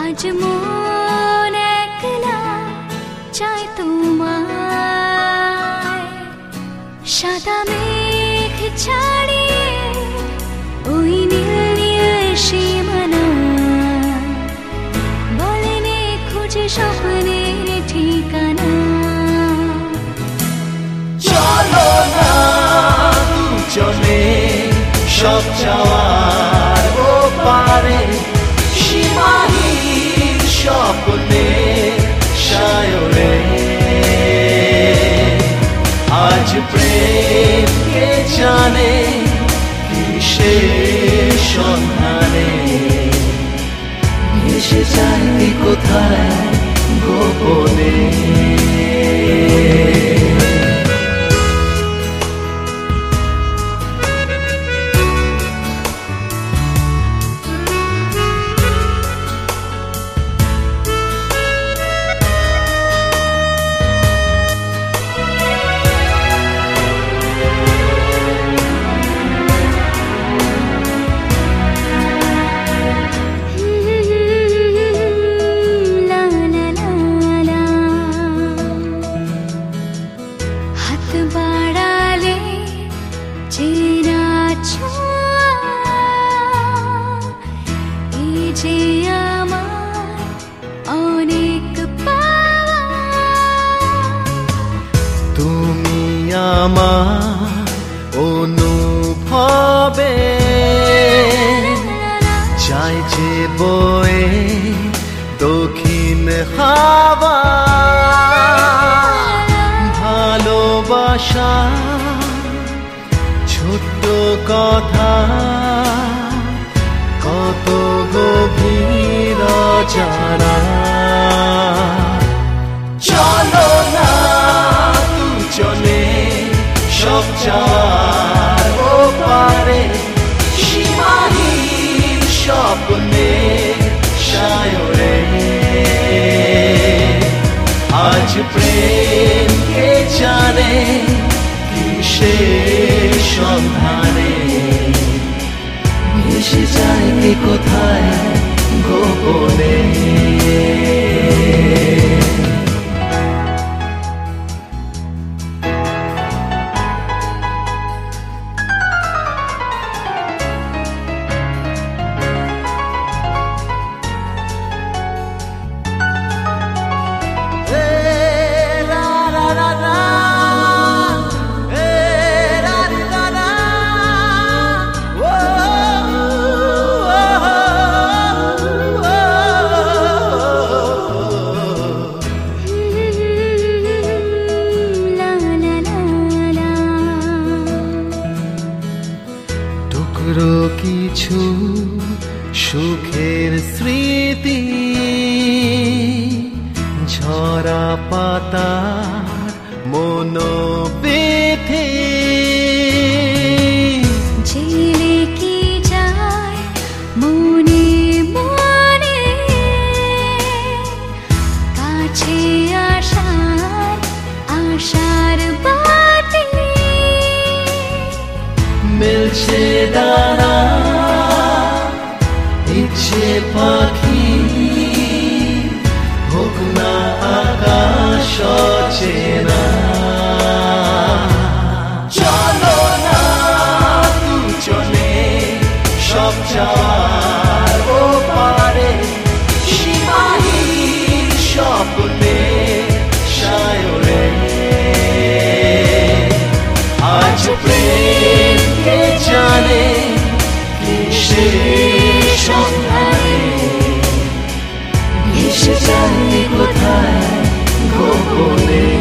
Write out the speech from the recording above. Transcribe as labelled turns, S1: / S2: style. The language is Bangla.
S1: আজ মন একলা চাই তোমায়, সাদা মেঘ ছাড়িয়ে ওই নীল নীল সীমানা, বলেনি খুঁজে স্বপ্নের ঠিকানা।
S2: চলো না দুজনে সব যাওয়ার ও পারে, সীমাহীন স্বপ্নে সায়রে। আজ প্রেম কে জানে কিসের সন্ধানে, ভেসে যায় কোথায় গোপনে। তুমি আমার অনুভবে চাই যে বয়ে দক্ষিণ হাওয়া, ভালোবাসা ছোট্ট কথা কত গভীর জানা। চলো না দুজনে সব যাওয়ার ও পারে, সীমাহীন স্বপ্নে সায়রে। আজ প্রেম কে জানে কিসের সন্ধানে, ভেসে যায় কোথায় গোপনে। কিছু সুখের স্মৃতি ঝরা পাতার মনোবেথে,
S1: ঝিলে কি যায় মনে মনে, কাছে আসার আশার বাতি,
S2: মিলছে দানা ইচ্ছে পাখি, হোক না আকাশ চেনা। চলো না দুজনে সব যাওয়ার ও পারে, সীমাহীন স্বপ্নে সায়রে। আজ প্রেম কে জানে কিসের সন্ধানে, ভেসে যায় কোথায় গোপনে।